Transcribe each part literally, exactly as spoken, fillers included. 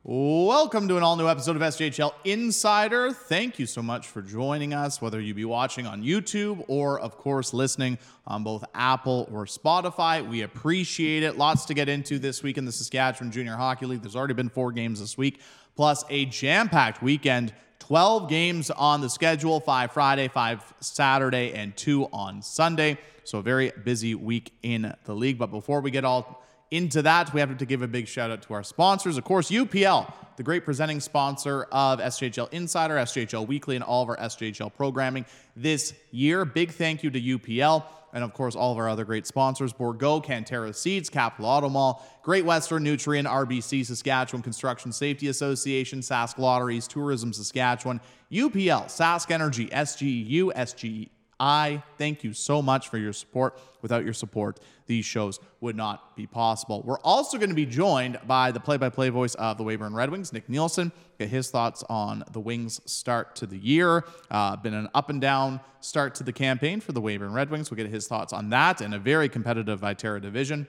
Welcome to an all-new episode of S J H L Insider. Thank you so much for joining us, whether you be watching on YouTube or, of course, listening on both Apple or Spotify. We appreciate it. Lots to get into this week in the Saskatchewan Junior Hockey League. There's already been four games this week, plus a jam-packed weekend. twelve games on the schedule, five Friday, five Saturday, and two on Sunday. So a very busy week in the league. But before we get all into that, we have to give a big shout out to our sponsors. Of course, U P L, the great presenting sponsor of S J H L Insider, S J H L Weekly, and all of our S J H L programming this year. Big thank you to U P L. And of course, all of our other great sponsors: Bourgault, Cantera Seeds, Capital Auto Mall, Great Western Nutrient, R B C, Saskatchewan Construction Safety Association, Sask Lotteries, Tourism Saskatchewan, U P L, Sask Energy, S G E U, S G I. Thank you so much for your support. Without your support, these shows would not be possible. We're also going to be joined by the play-by-play voice of the Weyburn Red Wings, Nick Nielsen. Get his thoughts on the Wings' start to the year. Uh, been an up and down start to the campaign for the Weyburn Red Wings. We'll get his thoughts on that and a very competitive Viterra division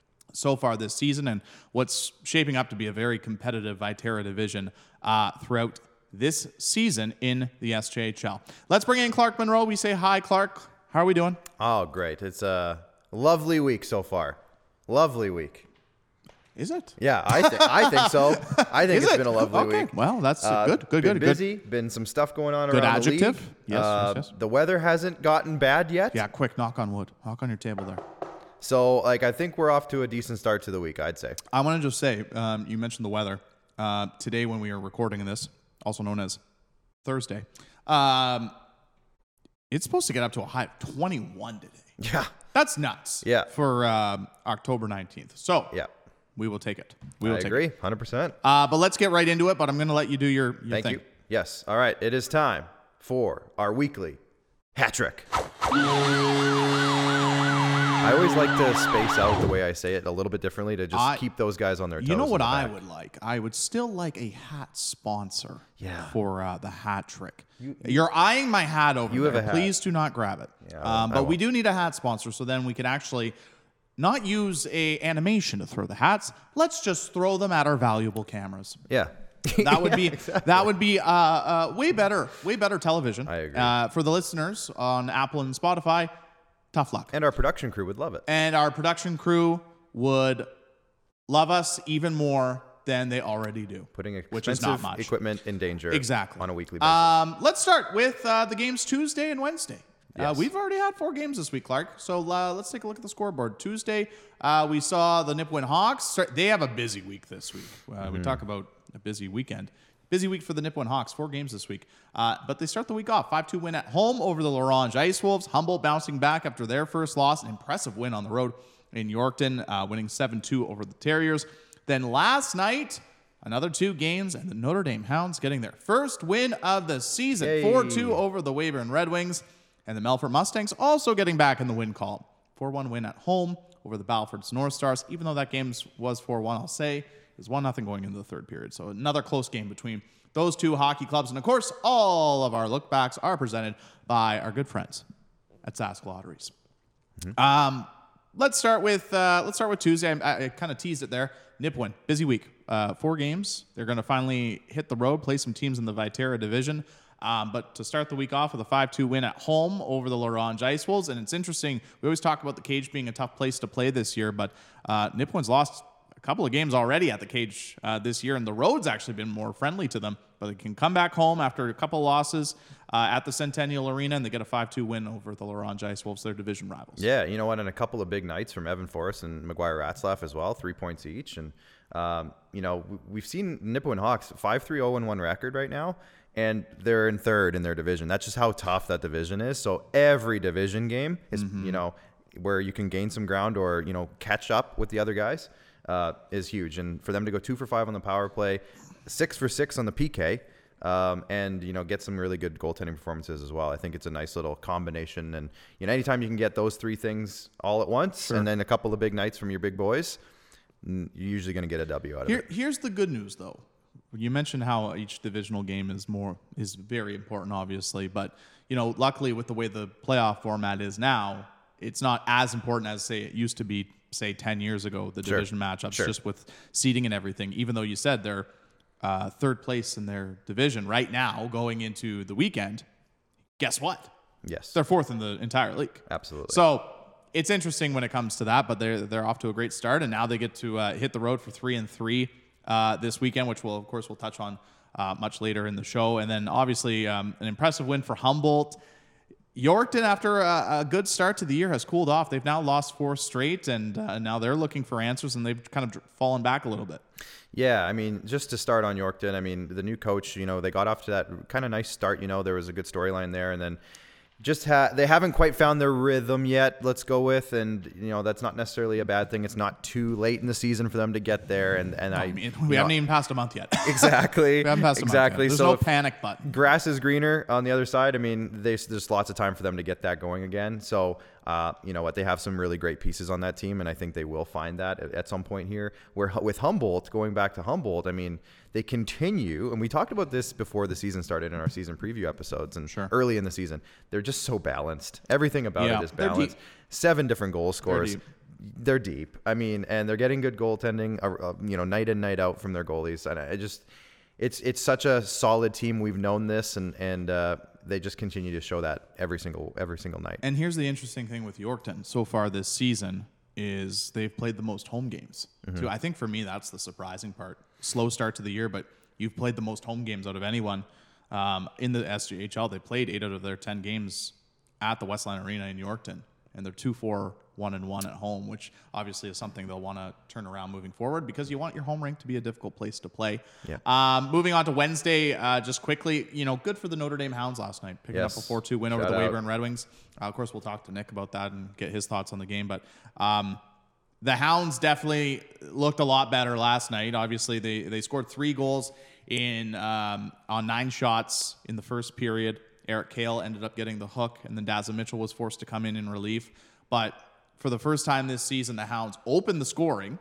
so far this season, and what's shaping up to be a very competitive Viterra division uh, throughout this season in the S J H L. Let's bring in Clark Monroe. We say hi, Clark. How are we doing? Oh, great. It's a lovely week so far. Lovely week. Is it? Yeah, I, th- I think so. I think Is it's it? been a lovely okay. week. Well, that's Uh, good, good, been good. busy. Good. Been some stuff going on Good around adjective. the league. Yes, Uh, yes, yes. The weather hasn't gotten bad yet. Yeah, quick, knock on wood. Knock on your table there. So, like, I think we're off to a decent start to the week, I'd say. I want to just say, um, you mentioned the weather. Uh, today, when we are recording this, also known as Thursday, um, it's supposed to get up to a high of twenty-one today. Yeah. That's nuts. Yeah. For um, October nineteenth. So Yeah. we will take it. We will I take agree. it. one hundred percent. Uh, but let's get right into it. But I'm going to let you do your, your Thank thing. you. Yes. All right. It is time for our weekly hat trick. I always like to space out the way I say it a little bit differently to just I- keep those guys on their toes. You know in what the I back. would like? I would still like a hat sponsor Yeah. for uh, the hat trick. You're eyeing my hat over You there. have a hat. Please do not grab it. Yeah, I won't- um, I but we won't. do need a hat sponsor, so then we can actually not use a animation to throw the hats. Let's just throw them at our valuable cameras. Yeah. That would Yeah, be exactly. that would be uh, uh, way better, way better television. I agree. Uh, for the listeners on Apple and Spotify, tough luck. And our production crew would love it. And our production crew would love us even more than they already do. Putting which is expensive not much. equipment in danger Exactly. on a weekly basis. Um, let's start with uh, the games Tuesday and Wednesday. Uh, Yes. we've already had four games this week, Clark. So uh, let's take a look at the scoreboard. Tuesday, uh, we saw the Nipawin Hawks. Start- They have a busy week this week. Uh, Mm-hmm. We talk about a busy weekend. Busy week for the Nipawin Hawks. Four games this week. Uh, but they start the week off. five two win at home over the Larange Ice Wolves. Humboldt bouncing back after their first loss. An impressive win on the road in Yorkton, uh, winning seven two over the Terriers. Then last night, another two games, and the Notre Dame Hounds getting their first win of the season. Yay. four two over the Weyburn Red Wings. And the Melfort Mustangs also getting back in the win column. four one win at home over the Balfords North Stars. Even though that game was four one, I'll say, it was one nothing going into the third period. So another close game between those two hockey clubs. And of course, all of our lookbacks are presented by our good friends at Sask Lotteries. Mm-hmm. Um, let's start with uh, let's start with Tuesday. I, I kind of teased it there. Nipawin, busy week. Uh, four games. They're going to finally hit the road, play some teams in the Viterra division. Um, but to start the week off with a five two win at home over the Larange Ice Wolves. And it's interesting. We always talk about the Cage being a tough place to play this year, but uh, Nipawin's lost a couple of games already at the Cage uh, this year, and the road's actually been more friendly to them. But they can come back home after a couple of losses uh, at the Centennial Arena, and they get a five two win over the Larange Ice Wolves, their division rivals. Yeah, you know what? And a couple of big nights from Evan Forrest and McGuire Ratzlaff as well, three points each. And, um, you know, we- we've seen Nipawin Hawks five three oh one record right now, and they're in third in their division. That's just how tough that division is. So every division game is, Mm-hmm. you know, where you can gain some ground or, you know, catch up with the other guys uh, is huge. And for them to go two for five on the power play, six for six on the P K, um, and, you know, get some really good goaltending performances as well. I think it's a nice little combination. And, you know, anytime you can get those three things all at once Sure. and then a couple of big nights from your big boys, n- you're usually going to get a W out of Here, it. here's the good news, though. You mentioned how each divisional game is more is very important, obviously, but you know, luckily with the way the playoff format is now, it's not as important as say it used to be, say ten years ago. The Sure. division matchups, Sure. just with seeding and everything. Even though you said they're uh, third place in their division right now going into the weekend. Guess what? Yes. They're fourth in the entire league. Absolutely. So it's interesting when it comes to that, but they're they're off to a great start, and now they get to uh, hit the road for three and three uh, this weekend, which we'll of course we'll touch on uh, much later in the show. And then obviously um, an impressive win for Humboldt. Yorkton, after a, a good start to the year, has cooled off. They've now lost four straight, and uh, now they're looking for answers, and they've kind of fallen back a little bit. Yeah, I mean, just to start on Yorkton, I mean, the new coach, you know, they got off to that kind of nice start. You know, there was a good storyline there, and then just ha- they haven't quite found their rhythm yet, let's go with, and you know that's not necessarily a bad thing. It's not too late in the season for them to get there, and and No, I, I mean, we haven't know, even passed a month yet. Exactly, we haven't passed a exactly. month yet. There's so no panic button. Grass is greener on the other side. I mean, there's there's lots of time for them to get that going again. So uh, you know what, they have some really great pieces on that team, and I think they will find that at, at some point here. Where with Humboldt, going back to Humboldt, I mean, they continue, and we talked about this before the season started in our season preview episodes, and sure. early in the season, they're just so balanced. Everything about yeah, it is balanced. Seven different goal scorers. They're deep. They're deep. I mean, and they're getting good goaltending, uh, uh, you know, night in, night out from their goalies, and I just, it's it's such a solid team. We've known this, and and uh, they just continue to show that every single every single night. And here's the interesting thing with Yorkton so far this season is they've played the most home games. Mm-hmm. Too. I think for me that's the surprising part. Slow start to the year, but you've played the most home games out of anyone um, in the S J H L. They played eight out of their ten games at the Westland Arena in Yorkton, and they're two, four, one, and one at home, which obviously is something they'll want to turn around moving forward because you want your home rink to be a difficult place to play. Yeah. Um, moving on to Wednesday, uh, just quickly, you know, good for the Notre Dame Hounds last night, picking yes. up a four two win Shout over the out. Weyburn Red Wings. Uh, of course, we'll talk to Nick about that and get his thoughts on the game, but um, the Hounds definitely looked a lot better last night. Obviously, they they scored three goals in um, on nine shots in the first period. Eric Kale ended up getting the hook, and then Dazza Mitchell was forced to come in in relief. But for the first time this season, the Hounds opened the scoring.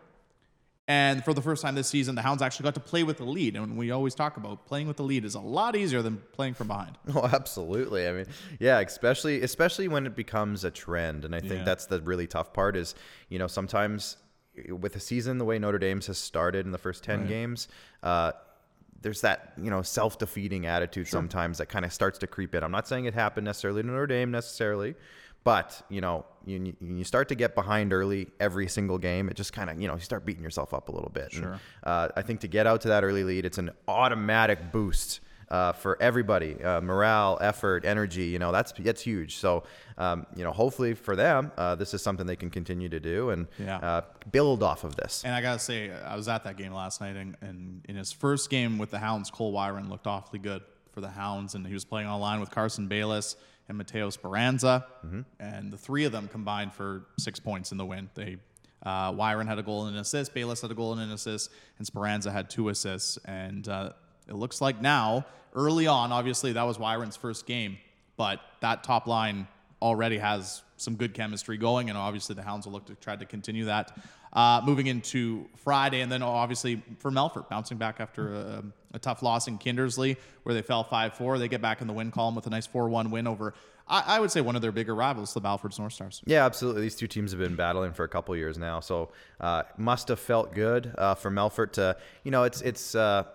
And for the first time this season, the Hounds actually got to play with the lead. And we always talk about playing with the lead is a lot easier than playing from behind. Oh, absolutely. I mean, yeah, especially especially when it becomes a trend. And I think Yeah. that's the really tough part is, you know, sometimes with a season the way Notre Dame's has started in the first ten Right. games, uh, there's that, you know, self-defeating attitude Sure. sometimes that kind of starts to creep in. I'm not saying it happened necessarily to Notre Dame necessarily, but, you know, you you start to get behind early every single game. It just kind of, you know, you start beating yourself up a little bit. Sure. And, uh, I think to get out to that early lead, it's an automatic boost uh, for everybody. Uh, morale, effort, energy, you know, that's that's huge. So, um, you know, hopefully for them, uh, this is something they can continue to do and Yeah. uh, build off of this. And I got to say, I was at that game last night, and, and in his first game with the Hounds, Cole Wyron looked awfully good for the Hounds, and he was playing online with Carson Bayless and Mateo Speranza, mm-hmm. and the three of them combined for six points in the win. They uh, Wyron had a goal and an assist, Bayless had a goal and an assist, and Speranza had two assists. And uh, it looks like now, early on, obviously that was Wyron's first game, but that top line already has some good chemistry going, and obviously the Hounds will look to try to continue that. Uh, moving into Friday, and then obviously for Melfort, bouncing back after a, a tough loss in Kindersley, where they fell five four. They get back in the win column with a nice four one win over, I, I would say, one of their bigger rivals, the Balfords North Stars. Yeah, absolutely. These two teams have been battling for a couple years now, so uh, must have felt good uh, for Melfort to, you know, it's it's uh,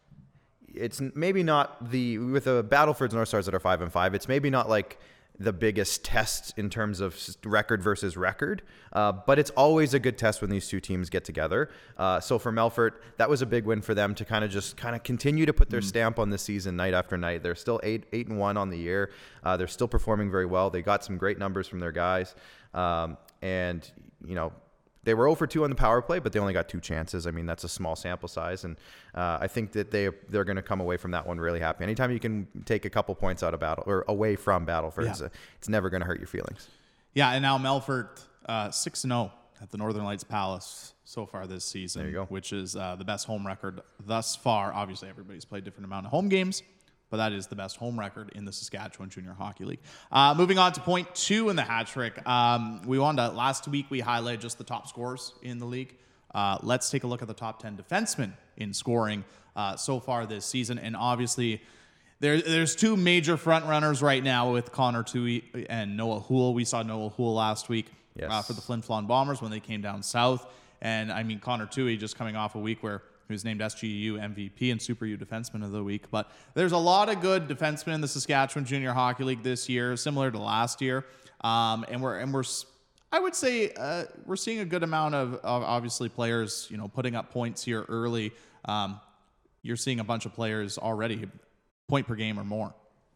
it's maybe not the with the Battlefords North Stars that are five and five. It's maybe not like the biggest test in terms of record versus record, uh, but it's always a good test when these two teams get together. Uh, so for Melfort, that was a big win for them to kind of just kind of continue to put their mm. stamp on this season night after night. They're still eight eight and one on the year. Uh, they're still performing very well. They got some great numbers from their guys, um, and you know. They were zero for two on the power play, but they only got two chances. I mean, that's a small sample size, and uh, I think that they they're going to come away from that one really happy. Anytime you can take a couple points out of battle or away from Battleford, yeah. it's, a, it's never going to hurt your feelings. Yeah, and now Melfort uh, six and zero at the Northern Lights Palace so far this season, there you go. Which is uh, the best home record thus far. Obviously, everybody's played different amount of home games, but that is the best home record in the Saskatchewan Junior Hockey League. Uh, moving on to point two in the hat trick. Um, we wanted to, last week we highlighted just the top scorers in the league. Uh, let's take a look at the top ten defensemen in scoring uh, so far this season. And obviously, there, there's two major front runners right now with Connor Toohey and Noah Houle. We saw Noah Houle last week yes. uh, for the Flin Flon Bombers when they came down south. And I mean, Connor Toohey just coming off a week where He was named S G U M V P and Super U Defenseman of the Week. But there's a lot of good defensemen in the Saskatchewan Junior Hockey League this year, similar to last year. Um, and we're and we're I would say uh, we're seeing a good amount of, of obviously players, you know, putting up points here early. Um, you're seeing a bunch of players already point per game or more.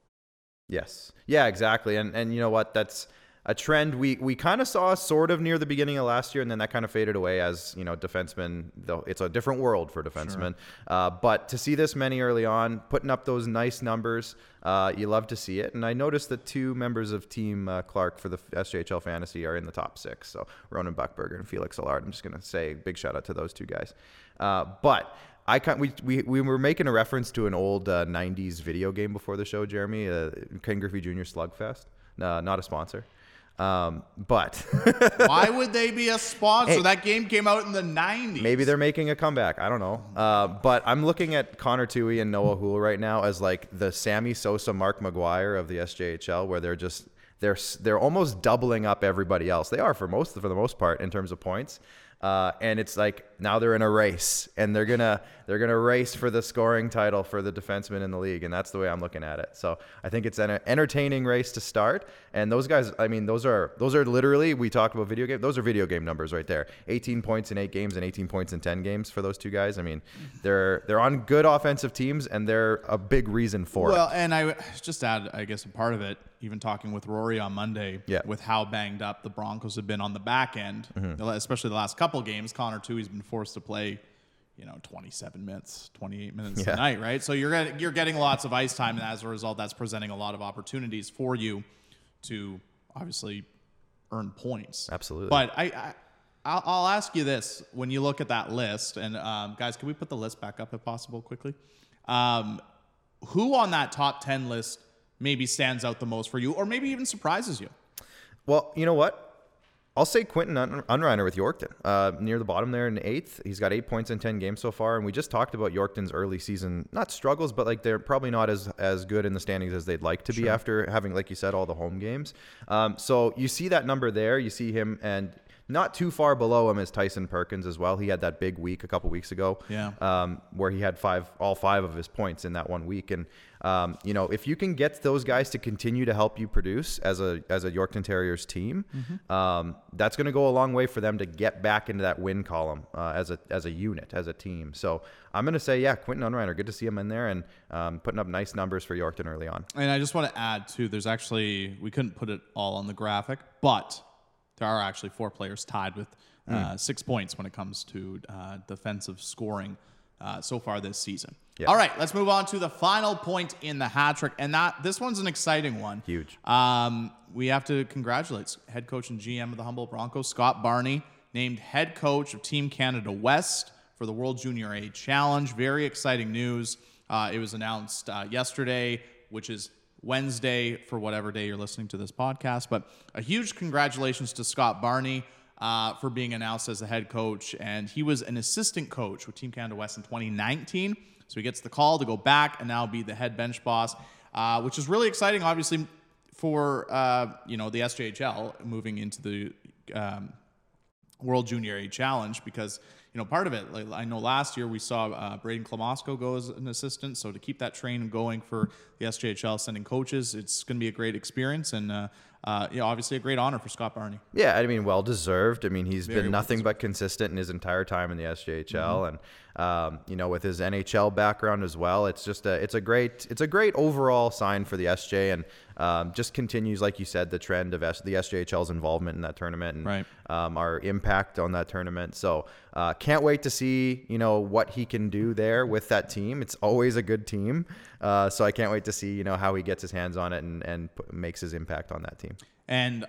Yes. Yeah, exactly. And and you know what? That's a trend we we kind of saw sort of near the beginning of last year, and then that kind of faded away as, you know, defensemen, though it's a different world for defensemen. Sure. Uh, but to see this many early on, putting up those nice numbers, uh, you love to see it. And I noticed that two members of Team uh, Clark for the S J H L Fantasy are in the top six. So Ronan Buckberger and Felix Allard. I'm just going to say big shout out to those two guys. Uh, but I can we, we we were making a reference to an old uh, nineties video game before the show, Jeremy, uh, Ken Griffey Junior Slugfest. Uh, not a sponsor. Um, but why would they be a sponsor? Hey, that game came out in the nineties. Maybe they're making a comeback. I don't know. Uh, but I'm looking at Connor Toohey and Noah Houle right now as like the Sammy Sosa, Mark McGuire of the S J H L, where they're just they're they're almost doubling up everybody else. They are for most for the most part in terms of points. Uh, and it's like now they're in a race, and they're gonna they're gonna race for the scoring title for the defenseman in the league, and that's the way I'm looking at it. So I think it's an entertaining race to start. And those guys, I mean, those are those are literally, we talked about video game. Those are video game numbers right there. eighteen points in eight games and eighteen points in ten games for those two guys. I mean, they're they're on good offensive teams, and they're a big reason for well, it. Well, and I just add, I guess, a part of it. Even talking with Rory on Monday, yeah. with how banged up the Broncos have been on the back end, mm-hmm. especially the last couple games. Connor Toohey's been forced to play, you know, twenty-seven minutes, twenty-eight minutes yeah. a night, right? So you're getting, you're getting lots of ice time, and as a result, that's presenting a lot of opportunities for you to obviously earn points. Absolutely. But I, I I'll, I'll ask you this: when you look at that list, and um, guys, can we put the list back up if possible, quickly? Um, who on that top ten list maybe stands out the most for you, or maybe even surprises you? Well, you know what? I'll say Quinton Un- Unreiner with Yorkton. Uh, near the bottom there in eighth. He's got eight points in ten games so far, and we just talked about Yorkton's early season, not struggles, but like they're probably not as, as good in the standings as they'd like to sure. be after having, like you said, all the home games. Um, so you see that number there. You see him, and not too far below him is Tyson Perkins as well. He had that big week a couple weeks ago, yeah, um, where he had five, all five of his points in that one week. And um, you know, if you can get those guys to continue to help you produce as a as a Yorkton Terriers team, mm-hmm. um, that's going to go a long way for them to get back into that win column uh, as a as a unit, as a team. So I'm going to say, yeah, Quinton Unreiner, good to see him in there and um, putting up nice numbers for Yorkton early on. And I just want to add too, there's actually, we couldn't put it all on the graphic, but there are actually four players tied with uh, mm. six points when it comes to uh, defensive scoring uh, so far this season. Yeah. All right, let's move on to the final point in the hat trick, and that this one's an exciting one. Huge. Um, we have to congratulate head coach and G M of the Humboldt Broncos, Scott Barney, named head coach of Team Canada West for the World Junior A Challenge. Very exciting news. Uh, it was announced uh, yesterday, which is Wednesday for whatever day you're listening to this podcast. But a huge congratulations to Scott Barney uh, for being announced as the head coach. And he was an assistant coach with Team Canada West in twenty nineteen. So he gets the call to go back and now be the head bench boss, uh, which is really exciting, obviously, for uh, you know the S J H L moving into the um, World Junior A Challenge, because you know part of it, like I know last year we saw uh, Braden Klamosko go as an assistant, so to keep that train going for the S J H L sending coaches, it's going to be a great experience and uh, uh, you know, obviously a great honor for Scott Barney. Yeah, I mean, well deserved. I mean, he's Very been nothing well but consistent in his entire time in the S J H L, mm-hmm. and um, you know, with his N H L background as well, it's just a it's a great it's a great overall sign for the S J, and um, just continues, like you said, the trend of S- the S J H L's involvement in that tournament and right. um, our impact on that tournament. So uh, can't wait to see you know what he can do there with that team. It's always a good team, uh, so I can't wait to see you know how he gets his hands on it and and p- makes his impact on that team. And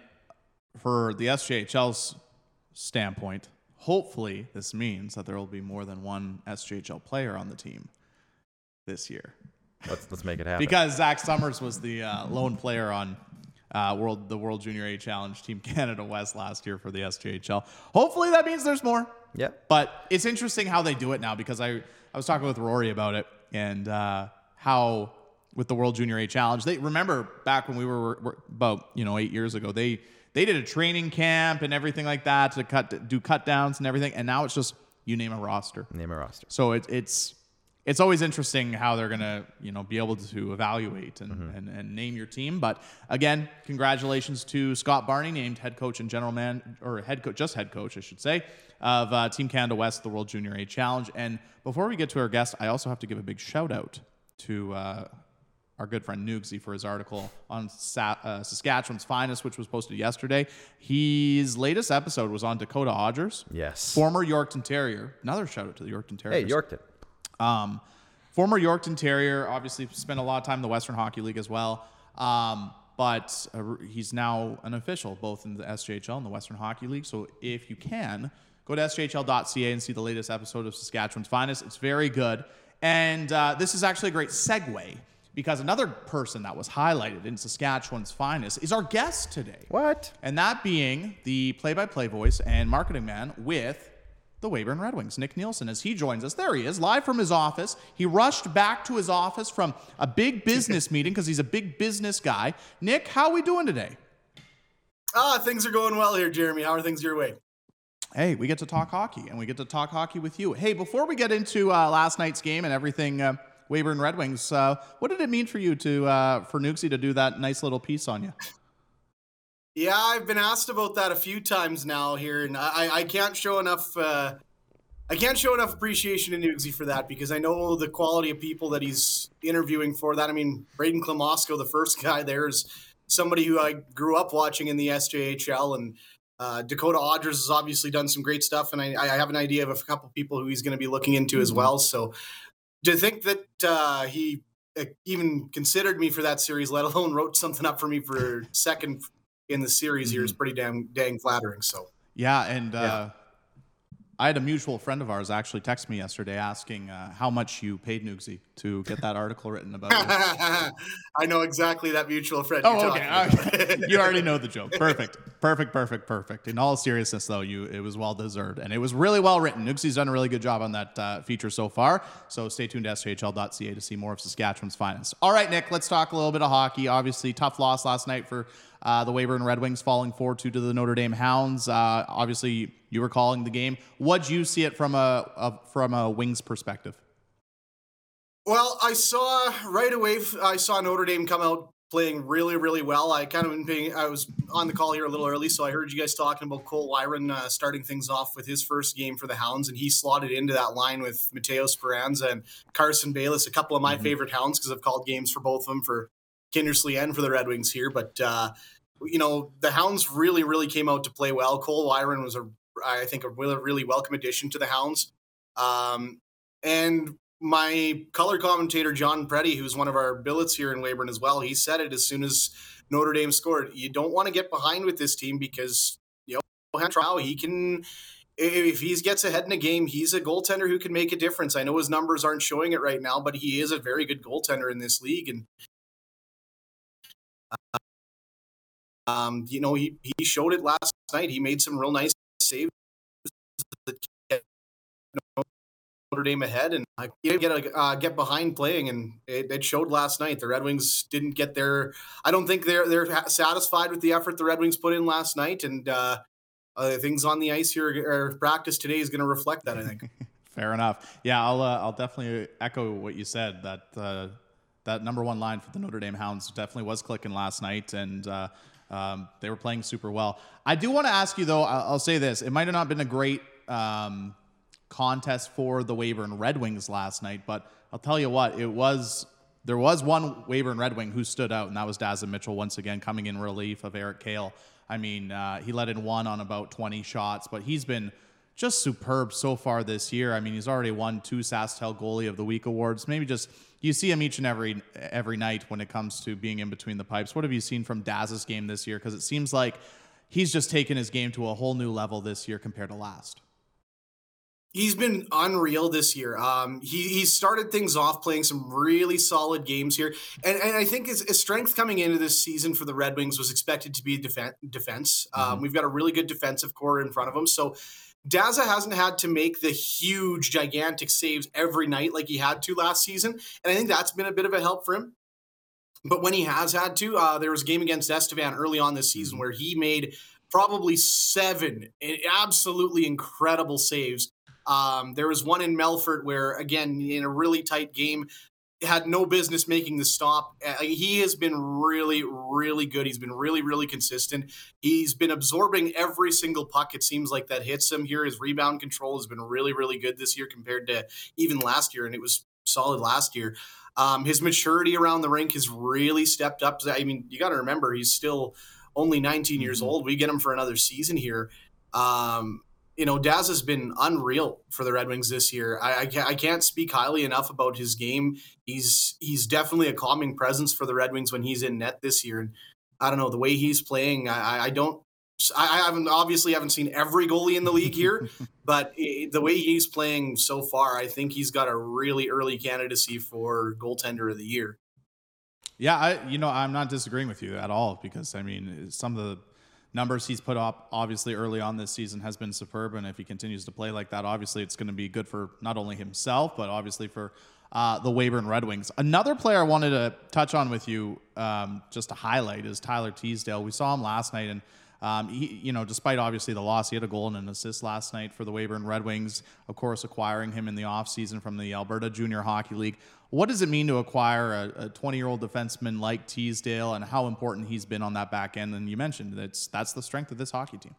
for the S J H L's standpoint, hopefully this means that there will be more than one S J H L player on the team this year. Let's let's make it happen. Because Zach Summers was the uh, lone player on uh, world the World Junior A Challenge Team Canada West last year for the S J H L. Hopefully that means there's more. Yeah. But it's interesting how they do it now, because I, I was talking with Rory about it and uh, how with the World Junior A Challenge, they remember back when we were, were about you know eight years ago, they they did a training camp and everything like that to cut do cut downs and everything, and now it's just you name a roster. Name a roster. So it, it's it's always interesting how they're gonna you know be able to evaluate and, mm-hmm. and and name your team. But again, congratulations to Scott Barney, named head coach and general man or head coach, just head coach, I should say, of uh, Team Canada West, the World Junior A Challenge. And before we get to our guest, I also have to give a big shout out to uh, our good friend Nugsy for his article on Sa- uh, Saskatchewan's Finest, which was posted yesterday. His latest episode was on Dakota Odgers. Yes. Former Yorkton Terrier. Another shout out to the Yorkton Terriers. Hey, Yorkton. Um, former Yorkton Terrier, obviously spent a lot of time in the Western Hockey League as well. Um, but uh, he's now an official both in the S J H L and the Western Hockey League. So if you can, go to S J H L dot C A and see the latest episode of Saskatchewan's Finest. It's very good. And uh, this is actually a great segue, because another person that was highlighted in Saskatchewan's Finest is our guest today. What? And that being the play-by-play voice and marketing man with the Weyburn Red Wings, Nick Nielsen, as he joins us. There he is, live from his office. He rushed back to his office from a big business meeting because he's a big business guy. Nick, how are we doing today? Ah, things are going well here, Jeremy. How are things your way? Hey, we get to talk hockey, and we get to talk hockey with you. Hey, before we get into uh, last night's game and everything... Uh, Weyburn Red Wings, uh, what did it mean for you to uh, for Nugsy to do that nice little piece on you? Yeah, I've been asked about that a few times now here, and I, I can't show enough. Uh, I can't show enough appreciation to Nugsy for that, because I know the quality of people that he's interviewing for that. I mean, Braden Klamosko, the first guy there, is somebody who I grew up watching in the S J H L, and uh, Dakota Odgers has obviously done some great stuff, and I, I have an idea of a couple people who he's going to be looking into mm-hmm. as well. So. To think that uh, he even considered me for that series, let alone wrote something up for me for second in the series mm-hmm. here, is pretty damn dang flattering. So yeah, and uh, yeah. I had a mutual friend of ours actually text me yesterday asking uh, how much you paid Nugsy to get that article written about you. I know exactly that mutual friend. Oh, you're okay. okay. You already know the joke. Perfect, perfect, perfect, perfect. In all seriousness, though, you it was well deserved, and it was really well written. Nugsy's done a really good job on that uh, feature so far. So stay tuned to S J H L dot C A to see more of Saskatchewan's Finest. All right, Nick, let's talk a little bit of hockey. Obviously, tough loss last night for uh, the Weyburn Red Wings, falling four two to the Notre Dame Hounds. Uh, obviously, you were calling the game. What'd you see it from a, a from a Wings perspective? Well, I saw right away, I saw Notre Dame come out playing really, really well. I kind of been paying, I was on the call here a little early, so I heard you guys talking about Cole Wyron uh, starting things off with his first game for the Hounds, and he slotted into that line with Mateo Speranza and Carson Bayless, a couple of my mm-hmm. favorite Hounds, because I've called games for both of them, for Kindersley and for the Red Wings here. But, uh, you know, the Hounds really, really came out to play well. Cole Wyron was, a, I think, a really, really welcome addition to the Hounds. Um, and my color commentator, John Preddy, who's one of our billets here in Weyburn as well, he said it as soon as Notre Dame scored. You don't want to get behind with this team, because, you know, he can, if he gets ahead in a game, he's a goaltender who can make a difference. I know his numbers aren't showing it right now, but he is a very good goaltender in this league. And, um, you know, he, he showed it last night. He made some real nice saves that kept Notre Dame ahead, and I didn't get a, uh, get behind playing, and it, it showed last night. The Red Wings didn't get their. I don't think they're they're satisfied with the effort the Red Wings put in last night, and uh, uh, things on the ice here or practice today is going to reflect that, I think. Fair enough. Yeah, I'll uh, I'll definitely echo what you said. That uh, that number one line for the Notre Dame Hounds definitely was clicking last night, and uh, um, they were playing super well. I do want to ask you though. I'll, I'll say this: it might have not been a great Um, contest for the Weyburn Red Wings last night, but I'll tell you what, it was there was one Weyburn Red Wing who stood out, and that was Dazza Mitchell once again coming in relief of Eric Kale. I mean, uh, he let in one on about twenty shots, but he's been just superb so far this year. I mean, he's already won two SaskTel Goalie of the Week awards. Maybe just you see him each and every every night when it comes to being in between the pipes. What have you seen from Dazza's game this year? Because it seems like he's just taken his game to a whole new level this year compared to last. He's been unreal this year. Um, he he started things off playing some really solid games here. And, and I think his, his strength coming into this season for the Red Wings was expected to be defen- defense. Mm-hmm. Um, we've got a really good defensive core in front of him. So Dazza hasn't had to make the huge, gigantic saves every night like he had to last season. And I think that's been a bit of a help for him. But when he has had to, uh, there was a game against Estevan early on this season where he made probably seven absolutely incredible saves. Um, there was one in Melfort where, again, in a really tight game, had no business making the stop. Uh, he has been really, really good. He's been really, really consistent. He's been absorbing every single puck, it seems like, that hits him here. His rebound control has been really, really good this year compared to even last year, and it was solid last year. Um, his maturity around the rink has really stepped up. I mean, you got to remember, he's still only nineteen mm-hmm. years old. We get him for another season here. Um, You know, Daz has been unreal for the Red Wings this year. I, I, can't, I can't speak highly enough about his game. He's he's definitely a calming presence for the Red Wings when he's in net this year. And I don't know, the way he's playing, I, I don't, I haven't obviously haven't seen every goalie in the league here, but it, the way he's playing so far, I think he's got a really early candidacy for goaltender of the year. Yeah, I, you know, I'm not disagreeing with you at all, because I mean, some of the numbers he's put up obviously early on this season has been superb, and if he continues to play like that, obviously it's going to be good for not only himself but obviously for uh, the Weyburn Red Wings. Another player I wanted to touch on with you, um, just to highlight, is Tyler Teasdale. We saw him last night, and um, he, you know, despite obviously the loss, he had a goal and an assist last night for the Weyburn Red Wings. Of course, acquiring him in the offseason from the Alberta Junior Hockey League. What does it mean to acquire a twenty-year-old defenseman like Teasdale, and how important he's been on that back end? And you mentioned that's that's the strength of this hockey team.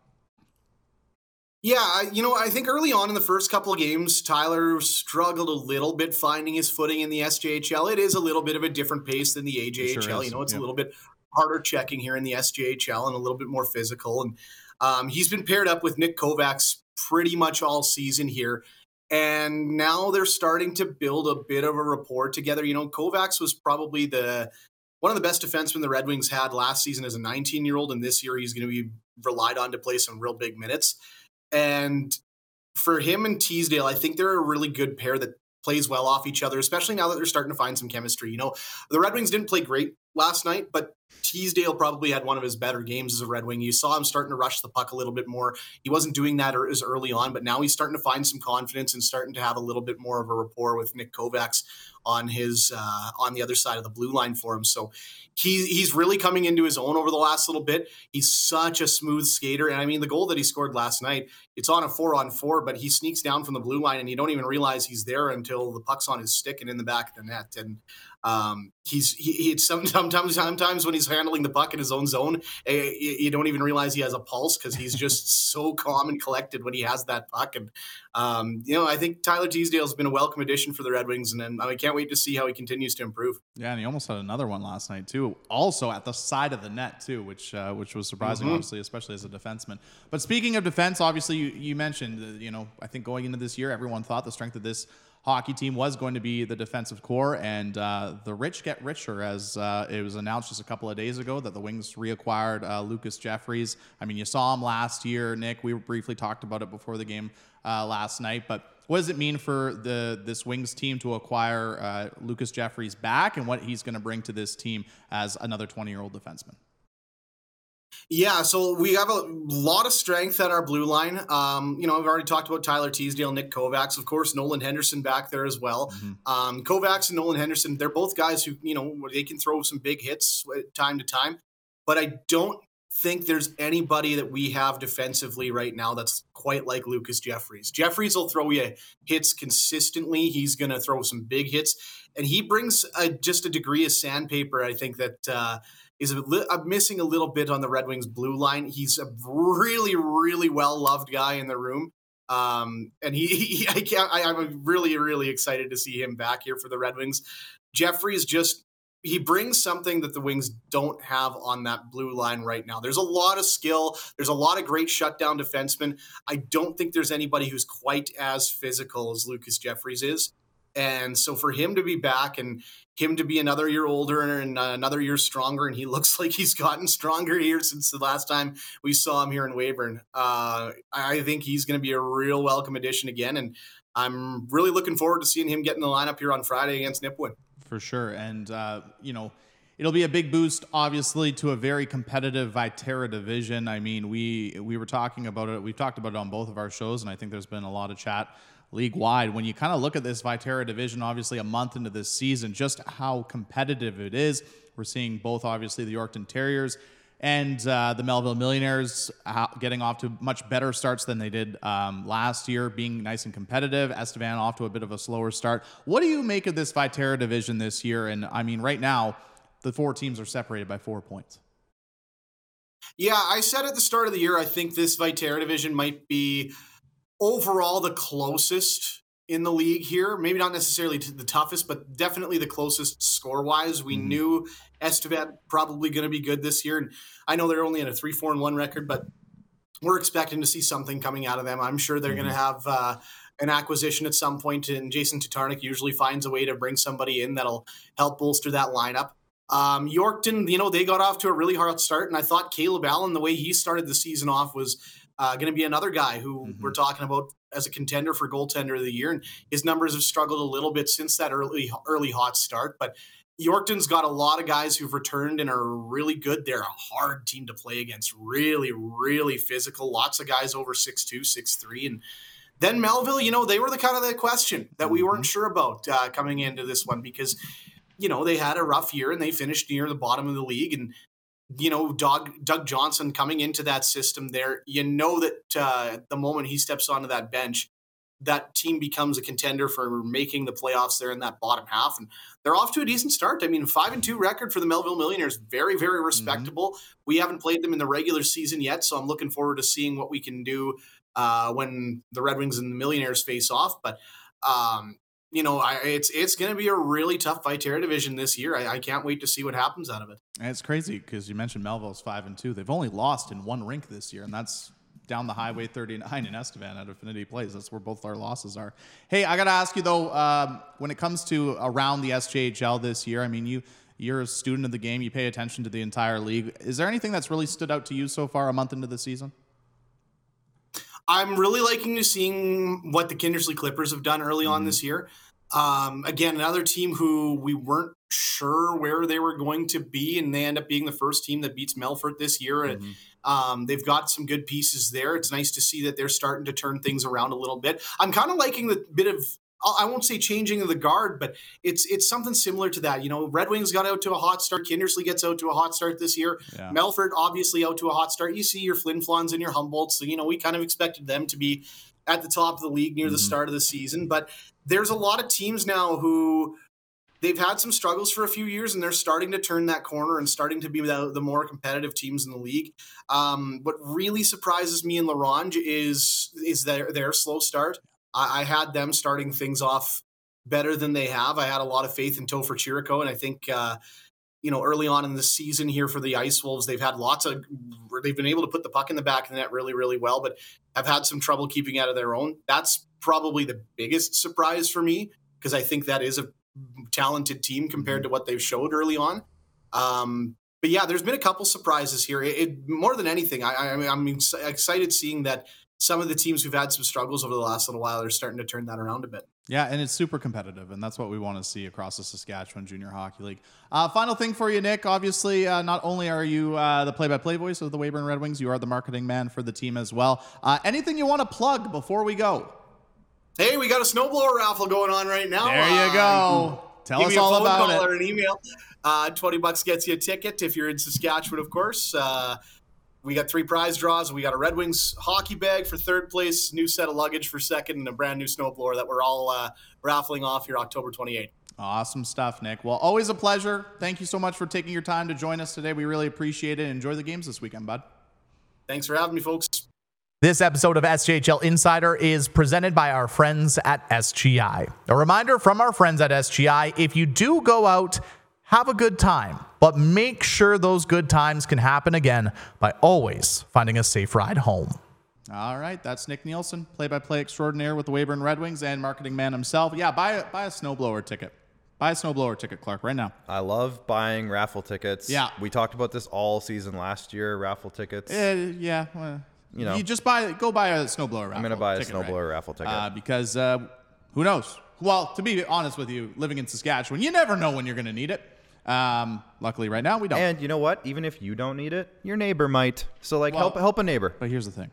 Yeah, you know, I think early on in the first couple of games, Tyler struggled a little bit finding his footing in the S J H L. It is a little bit of a different pace than the A J H L. Sure, you know, it's yeah. a little bit harder checking here in the S J H L and a little bit more physical. And um, he's been paired up with Nick Kovacs pretty much all season here. And now they're starting to build a bit of a rapport together. You know, Kovacs was probably the one of the best defensemen the Red Wings had last season as a nineteen-year-old, and this year he's going to be relied on to play some real big minutes. And for him and Teasdale, I think they're a really good pair that plays well off each other, especially now that they're starting to find some chemistry. You know, the Red Wings didn't play great last night, but Teasdale probably had one of his better games as a Red Wing. You saw him starting to rush the puck a little bit more. He wasn't doing that as early on, but now he's starting to find some confidence and starting to have a little bit more of a rapport with Nick Kovacs on his uh, on the other side of the blue line for him. So he, he's really coming into his own over the last little bit. He's such a smooth skater. And I mean, the goal that he scored last night, it's on a four on four, but he sneaks down from the blue line and you don't even realize he's there until the puck's on his stick and in the back of the net. And um, he's he, he sometimes sometimes when he's handling the puck in his own zone, you don't even realize he has a pulse because he's just so calm and collected when he has that puck. And um, you know, I think Tyler Teasdale has been a welcome addition for the Red Wings, and, and I can't wait to see how he continues to improve. Yeah, and he almost had another one last night too, also at the side of the net too, which uh, which was surprising, mm-hmm. obviously, especially as a defenseman. But speaking of defense, obviously you you mentioned, uh, you know, I think going into this year, everyone thought the strength of this hockey team was going to be the defensive core, and uh, the rich get richer, as uh, it was announced just a couple of days ago that the Wings reacquired uh, Lucas Jeffries. I mean, you saw him last year, Nick. We briefly talked about it before the game uh, last night, but what does it mean for the this Wings team to acquire uh, Lucas Jeffries back, and what he's going to bring to this team as another twenty-year-old defenseman? Yeah, so we have a lot of strength at our blue line. Um, you know, I've already talked about Tyler Teasdale, Nick Kovacs, of course, Nolan Henderson back there as well. Mm-hmm. Um, Kovacs and Nolan Henderson, they're both guys who, you know, they can throw some big hits time to time, but I don't think there's anybody that we have defensively right now that's quite like Lucas Jeffries. Jeffries will throw you hits consistently. He's going to throw some big hits, and he brings a, just a degree of sandpaper, I think, that uh, is a li- I'm missing a little bit on the Red Wings blue line. He's a really, really well-loved guy in the room. Um, and he, he I can't, I, I'm really, really excited to see him back here for the Red Wings. Jeffries just, he brings something that the Wings don't have on that blue line right now. There's a lot of skill. There's a lot of great shutdown defensemen. I don't think there's anybody who's quite as physical as Lucas Jeffries is. And so for him to be back and him to be another year older and another year stronger, and he looks like he's gotten stronger here since the last time we saw him here in Weyburn, uh, I think he's going to be a real welcome addition again. And I'm really looking forward to seeing him get in the lineup here on Friday against Nipawin. For sure. And, uh, you know, it'll be a big boost, obviously, to a very competitive Viterra division. I mean, we we were talking about it. We've talked about it on both of our shows, and I think there's been a lot of chat league-wide. When you kind of look at this Viterra division, obviously a month into this season, just how competitive it is. We're seeing both, obviously, the Yorkton Terriers And uh, the Melville Millionaires uh, getting off to much better starts than they did um, last year, being nice and competitive. Estevan off to a bit of a slower start. What do you make of this Viterra division this year? And I mean, right now, the four teams are separated by four points. Yeah, I said at the start of the year, I think this Viterra division might be overall the closest in the league here. Maybe not necessarily the toughest, but definitely the closest score-wise. We mm-hmm. knew Estevan probably going to be good this year. And I know they're only at a three four and one record, but we're expecting to see something coming out of them. I'm sure they're mm-hmm. going to have uh, an acquisition at some point, and Jason Tatarnik usually finds a way to bring somebody in that'll help bolster that lineup. Um, Yorkton, you know, they got off to a really hard start, and I thought Caleb Allen, the way he started the season off, was uh, going to be another guy who mm-hmm. we're talking about as a contender for goaltender of the year. And his numbers have struggled a little bit since that early, early hot start, but Yorkton's got a lot of guys who've returned and are really good. They're a hard team to play against, really, really physical. Lots of guys over six two, six three. And then Melville, you know, they were the kind of the question that we weren't sure about uh, coming into this one because, you know, they had a rough year and they finished near the bottom of the league. And, you know, Doug, Doug Johnson coming into that system there, you know that uh, the moment he steps onto that bench, that team becomes a contender for making the playoffs there in that bottom half. And they're off to a decent start. I mean, five and two record for the Melville Millionaires. Very, very respectable. Mm-hmm. We haven't played them in the regular season yet, so I'm looking forward to seeing what we can do uh, when the Red Wings and the Millionaires face off. But, um, you know, I, it's it's going to be a really tough Viterra division this year. I, I can't wait to see what happens out of it. And it's crazy because you mentioned Melville's five and two. They've only lost in one rink this year, and that's down the Highway thirty-nine in Estevan at Affinity Place. That's where both our losses are. Hey, I got to ask you, though, um, when it comes to around the S J H L this year, I mean, you, you're a student of the game. You pay attention to the entire league. Is there anything that's really stood out to you so far a month into the season? I'm really liking to seeing what the Kindersley Clippers have done early mm-hmm. on this year. Um, again, another team who we weren't sure where they were going to be, and they end up being the first team that beats Melfort this year. Mm-hmm. Um, they've got some good pieces there. It's nice to see that they're starting to turn things around a little bit. I'm kind of liking the bit of, I won't say changing of the guard, but it's it's something similar to that. You know, Red Wings got out to a hot start. Kindersley gets out to a hot start this year. Yeah. Melfort obviously out to a hot start. You see your Flin Flons and your Humboldts. So, you know, we kind of expected them to be at the top of the league near mm-hmm. the start of the season. But there's a lot of teams now who they've had some struggles for a few years, and they're starting to turn that corner and starting to be the, the more competitive teams in the league. Um, what really surprises me in La Ronge is is their, their slow start. I, I had them starting things off better than they have. I had a lot of faith in Topher Chirico, and I think uh, you know, early on in the season here for the Ice Wolves, they've had lots of they've been able to put the puck in the back of the net really, really well, but have had some trouble keeping out of their own. That's probably the biggest surprise for me, because I think that is a talented team compared to what they've showed early on. Um, but yeah, there's been a couple surprises here. It, it more than anything, I, I mean, I'm ex- excited seeing that some of the teams who've had some struggles over the last little while are starting to turn that around a bit. Yeah, and it's super competitive, and that's what we want to see across the Saskatchewan Junior Hockey League. Uh, final thing for you, Nick. Obviously, uh, not only are you uh, the play-by-play voice of the Weyburn Red Wings, you are the marketing man for the team as well. Uh, anything you want to plug before we go? Hey, we got a snowblower raffle going on right now. There you go. Uh, Tell us all about it. Give me a phone call or an email. Uh, twenty bucks gets you a ticket if you're in Saskatchewan, of course. Uh, we got three prize draws. We got a Red Wings hockey bag for third place, new set of luggage for second, and a brand new snowblower that we're all uh, raffling off here October twenty-eighth. Awesome stuff, Nick. Well, always a pleasure. Thank you so much for taking your time to join us today. We really appreciate it. Enjoy the games this weekend, bud. Thanks for having me, folks. This episode of S J H L Insider is presented by our friends at S G I. A reminder from our friends at S G I, if you do go out, have a good time, but make sure those good times can happen again by always finding a safe ride home. All right, that's Nick Nielsen, play-by-play extraordinaire with the Weyburn Red Wings and marketing man himself. Yeah, buy a, buy a snowblower ticket. Buy a snowblower ticket, Clark, right now. I love buying raffle tickets. Yeah. We talked about this all season last year, raffle tickets. Uh, yeah, well, you know, you just buy, go buy a snowblower raffle. I'm going to buy a ticket, snowblower right? raffle ticket. Uh, because uh, who knows? Well, to be honest with you, living in Saskatchewan, you never know when you're going to need it. Um, luckily, right now we don't. And you know what? Even if you don't need it, your neighbor might. So, like, well, help help a neighbor. But here's the thing: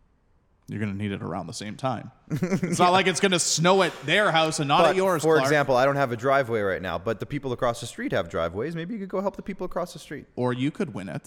you're going to need it around the same time. It's not like it's going to snow at their house and not but at yours. For Clark. example, I don't have a driveway right now, but the people across the street have driveways. Maybe you could go help the people across the street. Or you could win it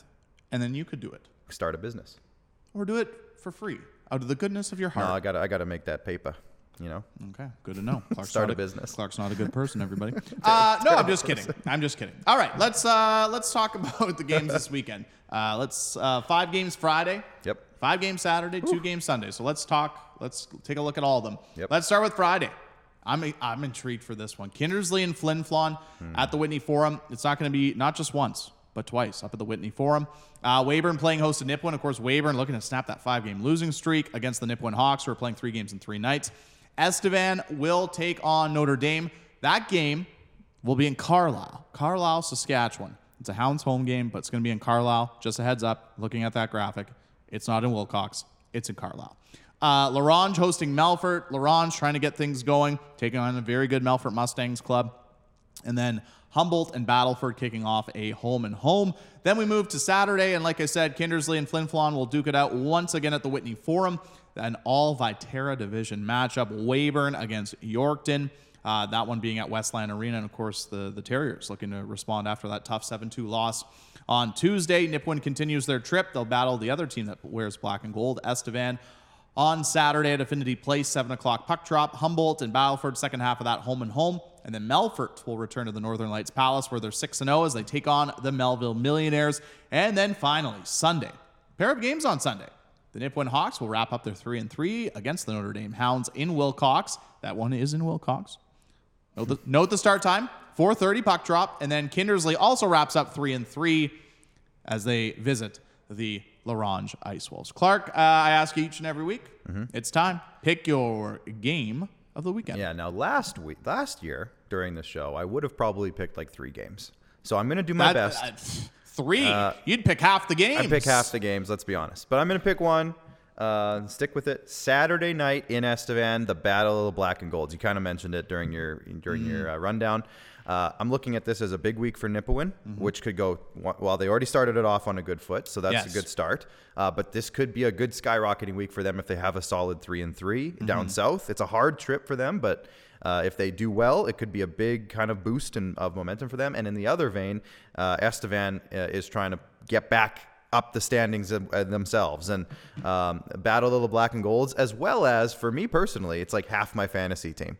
and then you could do it. Start a business. Or do it for free out of the goodness of your heart. No, I got I got to make that paper. You know. Okay, good to know. Clark's Start not a business. Clark's not a good person, everybody. uh, no, I'm just kidding. I'm just kidding. All right, let's uh, let's talk about the games this weekend. Uh, let's uh, five games Friday. Yep. Five games Saturday, two games Sunday. So let's talk. Let's take a look at all of them. Yep. Let's start with Friday. I'm I'm intrigued for this one. Kindersley and Flin Flon hmm. at the Whitney Forum. It's not going to be not just once, but twice up at the Whitney Forum. Uh, Weyburn playing host to Nipawin. Of course, Weyburn looking to snap that five-game losing streak against the Nipawin Hawks, who are playing three games in three nights. Estevan will take on Notre Dame. That game will be in Carlisle, Carlisle, Saskatchewan. It's a Hounds home game, but it's going to be in Carlisle. Just a heads up, looking at that graphic, it's not in Wilcox. It's in Carlisle. Uh, Larange hosting Melfort. Larange trying to get things going, taking on a very good Melfort Mustangs club. And then Humboldt and Battleford kicking off a home and home. Then we move to Saturday, and like I said, Kindersley and Flin Flon will duke it out once again at the Whitney Forum. An all Viterra division matchup, Weyburn against Yorkton. Uh, that one being at Westland Arena, and of course the, the Terriers looking to respond after that tough seven two loss on Tuesday. Nipawin continues their trip. They'll battle the other team that wears black and gold, Estevan, on Saturday at Affinity Place, seven o'clock puck drop. Humboldt and Battleford, second half of that home and home. And then Melfort will return to the Northern Lights Palace, where they're six and oh as they take on the Melville Millionaires. And then finally, Sunday, pair of games on Sunday. The Nipawin Hawks will wrap up their three and three against the Notre Dame Hounds in Wilcox. That one is in Wilcox. Note the, note the start time, four thirty puck drop. And then Kindersley also wraps up three and three as they visit the Larange Ice Wolves. Clark, uh, I ask you each and every week. Mm-hmm. It's time. Pick your game of the weekend. Yeah. Now, last week, last year during the show, I would have probably picked like three games. So I'm going to do my that, best. Uh, three? Uh, You'd pick half the games. I pick half the games. Let's be honest. But I'm going to pick one. Uh, stick with it. Saturday night in Estevan, the Battle of the Black and Golds. You kind of mentioned it during your during mm. your uh, rundown. Uh, I'm looking at this as a big week for Nipawin, mm-hmm. which could go, well, they already started it off on a good foot, so that's yes. a good start. Uh, but this could be a good skyrocketing week for them if they have a solid three and three mm-hmm. down south. It's a hard trip for them, but uh, if they do well, it could be a big kind of boost in, of momentum for them. And in the other vein, uh, Estevan uh, is trying to get back up the standings of, uh, themselves and um, battle of the Black and Golds, as well as, for me personally, it's like half my fantasy team.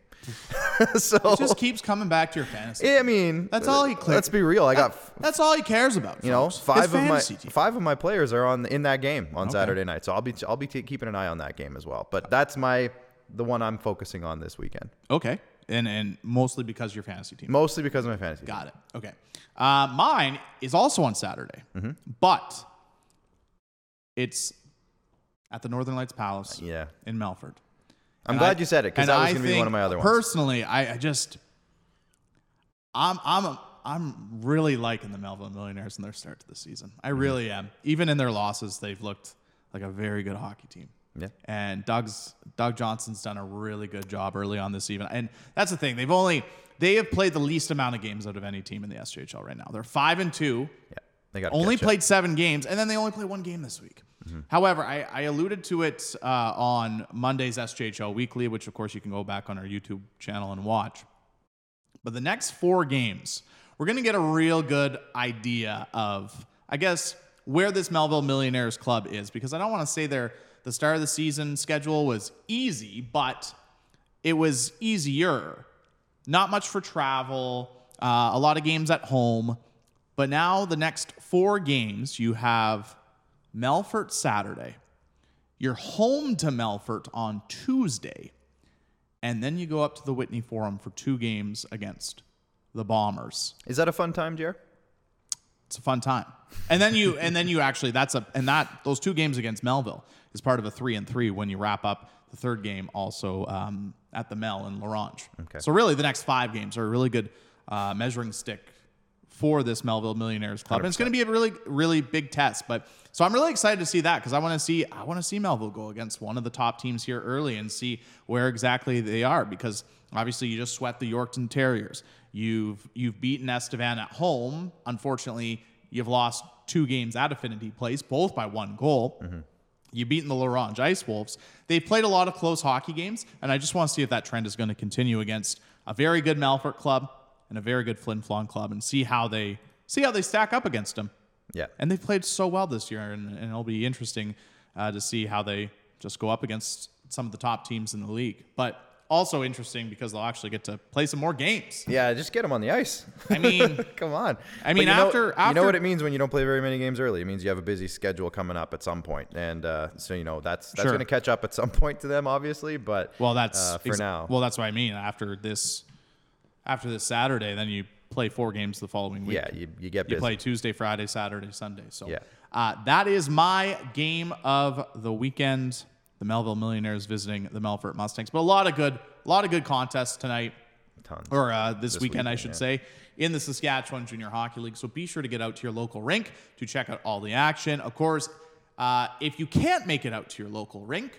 So it just keeps coming back to your fantasy. I mean, that's all he. Let's be real. I got. That, that's all he cares about. You folks. know, five His of my team. five of my players are on in that game on okay. Saturday night, so I'll be I'll be t- keeping an eye on that game as well. But that's my the one I'm focusing on this weekend. Okay, and and mostly because your fantasy team. Mostly because of my fantasy. Got team. it. Okay, uh, mine is also on Saturday, mm-hmm. but it's at the Northern Lights Palace. Yeah. In Melfort. I'm and glad I, you said it because that was going to be one of my other ones. Personally, I, I just, I'm, I'm, a, I'm really liking the Melville Millionaires in their start to the season. I really mm-hmm. am. Even in their losses, they've looked like a very good hockey team. Yeah. And Doug's Doug Johnson's done a really good job early on this season. And that's the thing. They've only they have played the least amount of games out of any team in the S J H L right now. They're five and two. Yeah. They got only played up. seven games, and then they only play one game this week. Mm-hmm. However, I, I alluded to it uh, on Monday's S J H L Weekly, which, of course, you can go back on our YouTube channel and watch. But the next four games, we're going to get a real good idea of, I guess, where this Melville Millionaires club is, because I don't want to say they're, the start of the season schedule was easy, but it was easier. Not much for travel, uh, a lot of games at home. But now the next four games, you have Melfort Saturday. You're home to Melfort on Tuesday. And then you go up to the Whitney Forum for two games against the Bombers. Is that a fun time, Jer? It's a fun time. And then you and then you actually that's a and that those two games against Melville is part of a three and three when you wrap up the third game also um, at the Mel in Larange. Okay. So really the next five games are a really good uh, measuring stick for this Melville Millionaires club. And it's going to be a really, really big test. But so I'm really excited to see that because I want to see I want to see Melville go against one of the top teams here early and see where exactly they are, because obviously you just swept the Yorkton Terriers. You've you've beaten Estevan at home. Unfortunately, you've lost two games at Affinity Place, both by one goal. Mm-hmm. You've beaten the Larange Ice Wolves. They've played a lot of close hockey games, and I just want to see if that trend is going to continue against a very good Melfort club and a very good Flin Flon club, and see how they see how they stack up against them. Yeah. And they've played so well this year, and, and it'll be interesting uh, to see how they just go up against some of the top teams in the league. But also interesting because they'll actually get to play some more games. Yeah, just get them on the ice. I mean, come on. I mean, you know, after, after you know what it means when you don't play very many games early. It means you have a busy schedule coming up at some point, and uh, so you know that's that's Sure. going to catch up at some point to them, obviously. But well, that's uh, for ex- now. Well, that's what I mean. After this, after this Saturday, then you play four games the following week. Yeah, you, you get You busy. play Tuesday, Friday, Saturday, Sunday. So Yeah. uh, that is my game of the weekend. The Melville Millionaires visiting the Melfort Mustangs. But a lot of good, a lot of good contests tonight, Tons. or uh, this, This weekend, I weekend, should yeah. say, in the Saskatchewan Junior Hockey League. So be sure to get out to your local rink to check out all the action. Of course, uh, if you can't make it out to your local rink,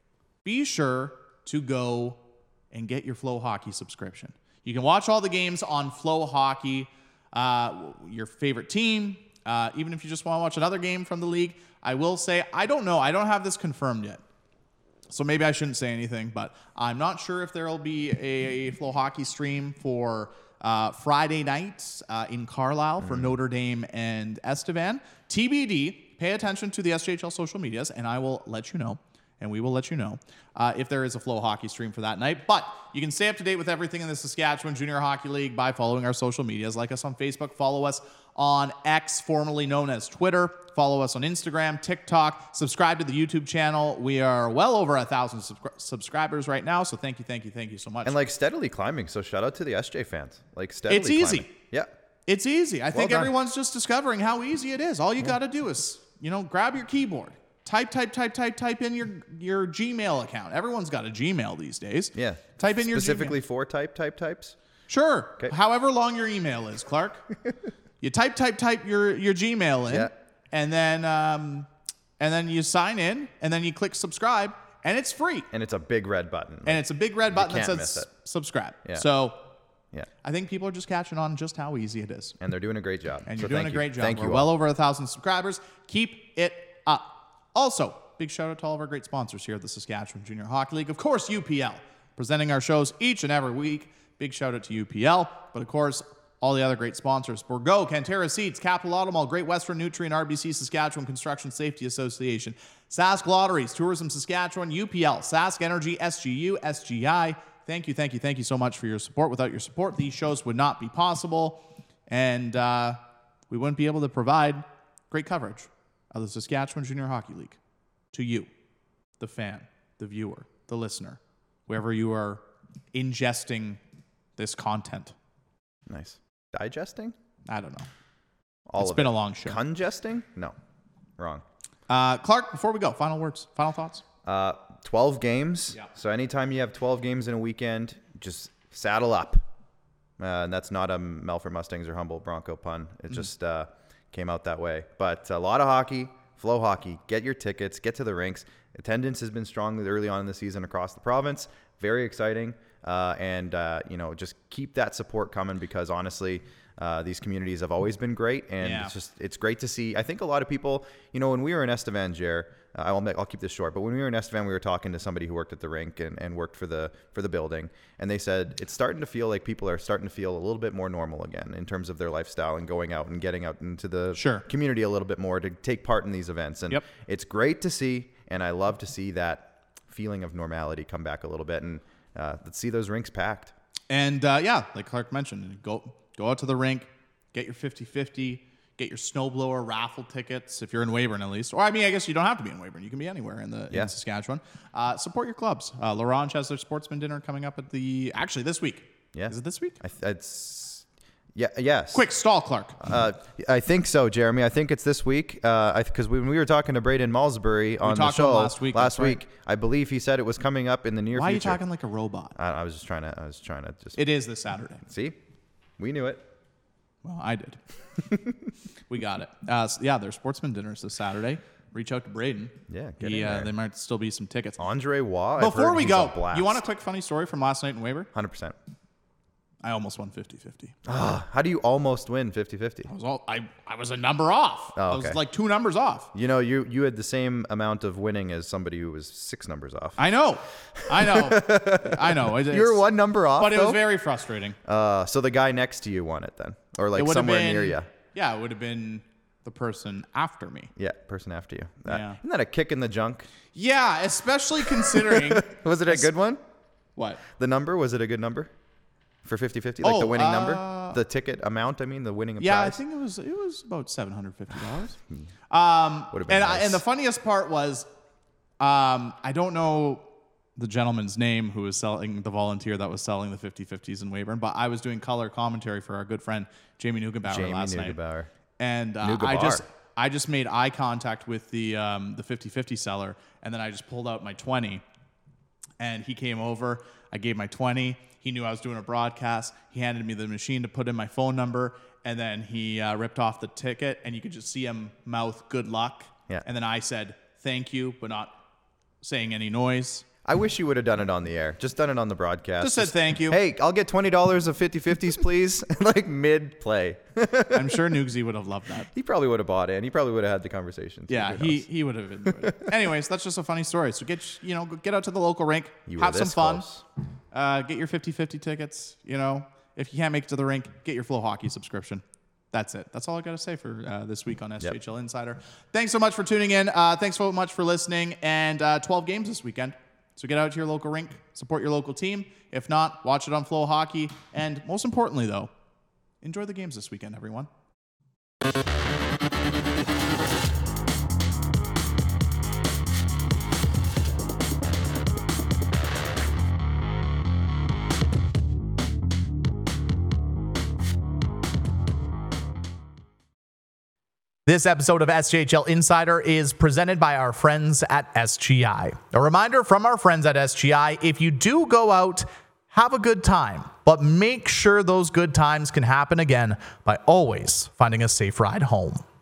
be sure to go and get your Flow Hockey subscription. You can watch all the games on Flow Hockey, uh, your favorite team, uh, even if you just want to watch another game from the league. I will say, I don't know. I don't have this confirmed yet. So maybe I shouldn't say anything, but I'm not sure if there will be a Flow Hockey stream for uh, Friday night uh, in Carlisle for Notre Dame and Estevan. T B D, pay attention to the S J H L social medias, and I will let you know, and we will let you know uh, if there is a Flow Hockey stream for that night. But you can stay up to date with everything in the Saskatchewan Junior Hockey League by following our social medias. Like us on Facebook, follow us on X, formerly known as Twitter. Follow us on Instagram, TikTok. Subscribe to the YouTube channel. We are well over a thousand subscri- subscribers right now. So thank you, thank you, thank you so much. And like steadily climbing. So shout out to the S J fans. Like steadily It's easy. climbing. Yeah. It's easy. I think done. everyone's just discovering how easy it is. All you got to do is, you know, grab your keyboard, type, type, type, type, type in your your Gmail account. Everyone's got a Gmail these days. Yeah. Type in your Specifically Gmail. for type, type, types. Sure. Okay. However long your email is, Clark. You type, type, type your your Gmail in, Yeah. and then um, and then you sign in, and then you click subscribe, and it's free. And it's a big red button. And it's a big red button that can't says miss it. subscribe. Yeah. So yeah. I think people are just catching on just how easy it is. And they're doing a great job. And So you're doing thank a you. great job. Thank We're you well all. over a thousand subscribers. Keep it up. Also, big shout out to all of our great sponsors here at the Saskatchewan Junior Hockey League. Of course, U P L, presenting our shows each and every week. Big shout out to U P L. But of course, all the other great sponsors: Bourgault, Cantera Seeds, Capital Automall, Great Western Nutrient, R B C, Saskatchewan Construction Safety Association, Sask Lotteries, Tourism Saskatchewan, U P L, Sask Energy, S G U, S G I. Thank you, thank you, thank you so much for your support. Without your support, these shows would not be possible, and uh, we wouldn't be able to provide great coverage of the Saskatchewan Junior Hockey League to you, the fan, the viewer, the listener, wherever you are ingesting this content. Nice. Digesting? I don't know. All It's of been it. a long show. Congesting? No. Wrong. Uh, Clark, before we go, final words, final thoughts? Uh, twelve games. Yeah. So anytime you have twelve games in a weekend, just saddle up. Uh, and that's not a Melfort Mustangs or Humboldt Bronco pun. It just uh, came out that way. But a lot of hockey, Flow Hockey. Get your tickets. Get to the rinks. Attendance has been strong early on in the season across the province. Very exciting. Uh, and, uh, you know, just keep that support coming because, honestly, uh, these communities have always been great. And Yeah. it's just it's great to see. I think a lot of people, you know, when we were in Estevan, Jer, uh, I'll, make, I'll keep this short, but when we were in Estevan, we were talking to somebody who worked at the rink and, and worked for the for the building. And they said it's starting to feel like people are starting to feel a little bit more normal again in terms of their lifestyle and going out and getting out into the Sure. community a little bit more to take part in these events. And Yep. it's great to see. And I love to see that feeling of normality come back a little bit. And uh, let's see those rinks packed. And uh, yeah, like Clark mentioned, go go out to the rink, get your fifty-fifty, get your snowblower raffle tickets if you're in Weyburn at least. Or I mean, I guess you don't have to be in Weyburn. You can be anywhere in the Yeah. in Saskatchewan. Uh, support your clubs. Uh, L'Orange has their sportsman dinner coming up at the actually this week. Yeah. Is it this week? I th- it's yeah, yes. Quick stall, Clark. Uh, I think so, Jeremy. I think it's this week. Uh, because when we were talking to Braden Malsbury on the talked to him show last week, that's right. week, I believe he said it was coming up in the near Why are you future. talking like a robot? I, I was just trying to. I was trying to just It is this Saturday. see. We knew it. Well, I did. We got it. Uh, so yeah, there's sportsman dinners this Saturday. Reach out to Braden. Yeah, get He, in uh, there. there might still be some tickets. Andre Waugh. Before we go, you want a quick funny story from last night in Weyburn? Hundred percent. I almost won fifty-fifty. How do you almost win fifty-fifty? I was all I, I was a number off. Oh, I okay. was like two numbers off. You know, you you had the same amount of winning as somebody who was six numbers off. I know. I know. I know. It, you were it's- one number off, But it was though? very frustrating. Uh, so the guy next to you won it then, or It like would have somewhere been near you. Yeah, it would have been the person after me. Yeah, person after you. That, Yeah. Isn't that a kick in the junk? Yeah, especially considering Was it a good one? what? The number, was it a good number for fifty fifty? Like the Oh, winning uh, number? The ticket amount, I mean, the winning Yeah, prize? I think it was it was about seven hundred fifty dollars. Hmm. um, Would've been and I, nice. and the funniest part was, um, I don't know the gentleman's name who was selling the volunteer that was selling the fifty fifties in Weyburn, but I was doing color commentary for our good friend Jamie Neugebauer Jamie last night, Neugebauer. and uh, I Neugebauer. just I just made eye contact with the um, the fifty fifty seller, and then I just pulled out my twenty, and he came over. I gave my twenty. He knew I was doing a broadcast. He handed me the machine to put in my phone number, and then he uh, ripped off the ticket, and you could just see him mouth "good luck." Yeah. And then I said thank you, but not saying any noise. I wish you would have done it on the air. Just done it on the broadcast. Just said thank you. Hey, I'll get twenty dollars of fifty fifties, please. Like mid-play. I'm sure Noogsy would have loved that. He probably would have bought it, and he probably would have had the conversation. too, Yeah, who he, knows? he would have enjoyed it. Anyways, that's just a funny story. So get you know get out to the local rink, You were have some this fun, close. uh, get your fifty fifty tickets. You know, if you can't make it to the rink, get your Flow Hockey subscription. That's it. That's all I got to say for uh, this week on S J H L Insider. Thanks so much for tuning in. Uh, thanks so much for listening. And uh, twelve games this weekend. So get out to your local rink, support your local team. If not, watch it on Flow Hockey. And most importantly, though, enjoy the games this weekend, everyone. This episode of S J H L Insider is presented by our friends at S G I. A reminder from our friends at S G I, if you do go out, have a good time, but make sure those good times can happen again by always finding a safe ride home.